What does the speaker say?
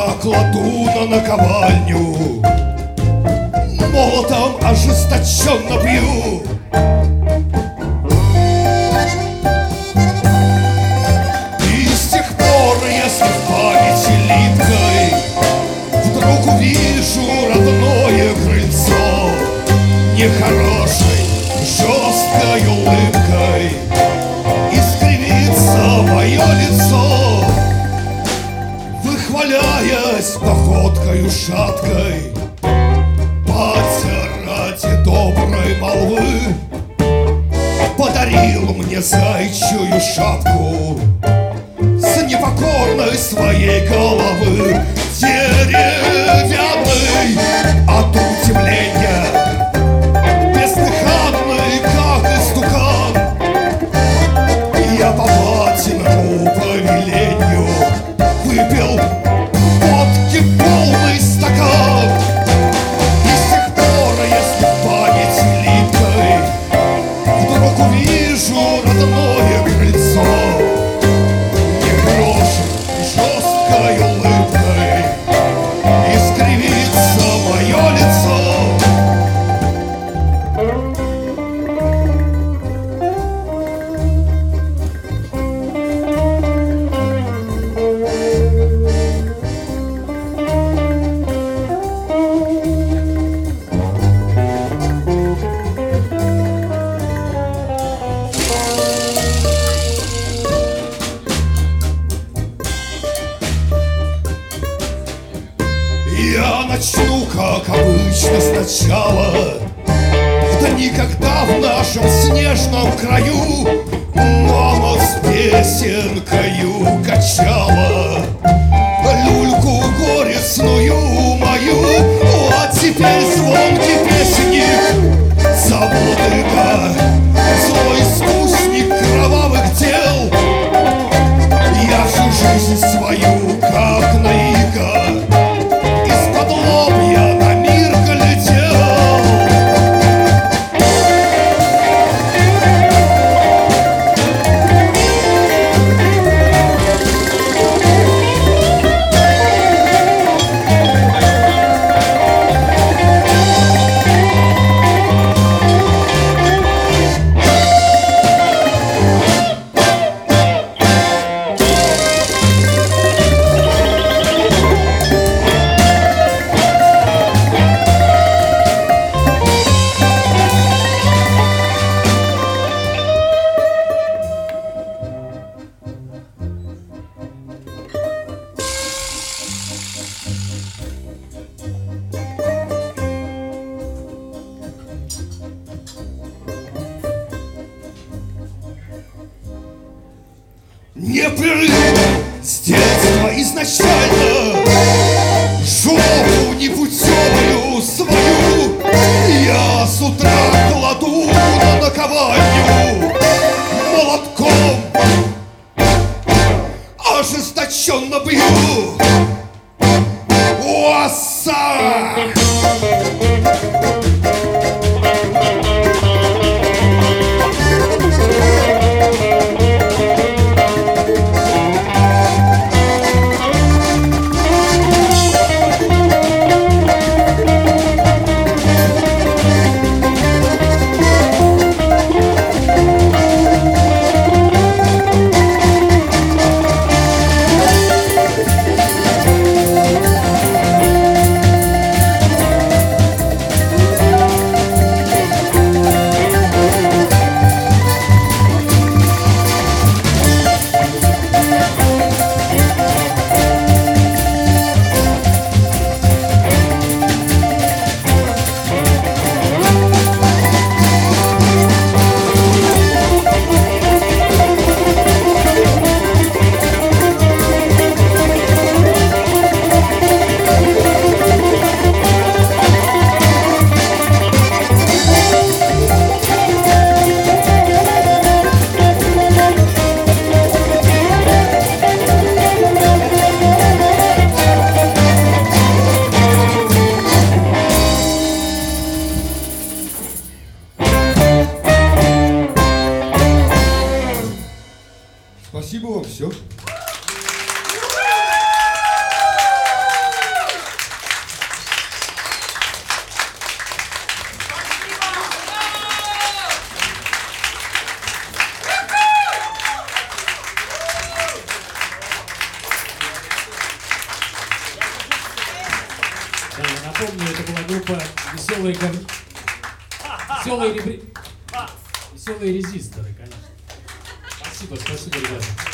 утра кладу на наковальню, молотом ожесточенно бью. И с тех пор, если в памяти липкой вдруг увижу родное крыльцо, нехорошей жесткой улыбкой искривится мое лицо, выхваляясь походкой шаткой. Батя ради доброй молвы подарил мне зайчью шапку с непокорной своей головы, деревянной от удивления, бездыханный, как истукан. Я по батиному повелению выпил водки полный стакан. И с тех пор, если в памяти липкой вдруг увижу родное крыльцо, не брошу жесткой улыбкой искривится мое лицо. Я начну, как обычно, сначала, да никогда в нашем снежном краю мама с песенкою качала люльку горестную мою. А теперь звонкий песенник, забудыга, злой искусник кровавых дел. Я всю жизнь свою, как наика, из-под лобья на мир глядел. Непрерывно с детства изначально жопу непутевую свою я с утра кладу на наковальню, молотком ожесточенно бью. Оса! напомню, это была группа Веселые резисторы, конечно. Спасибо, ребята.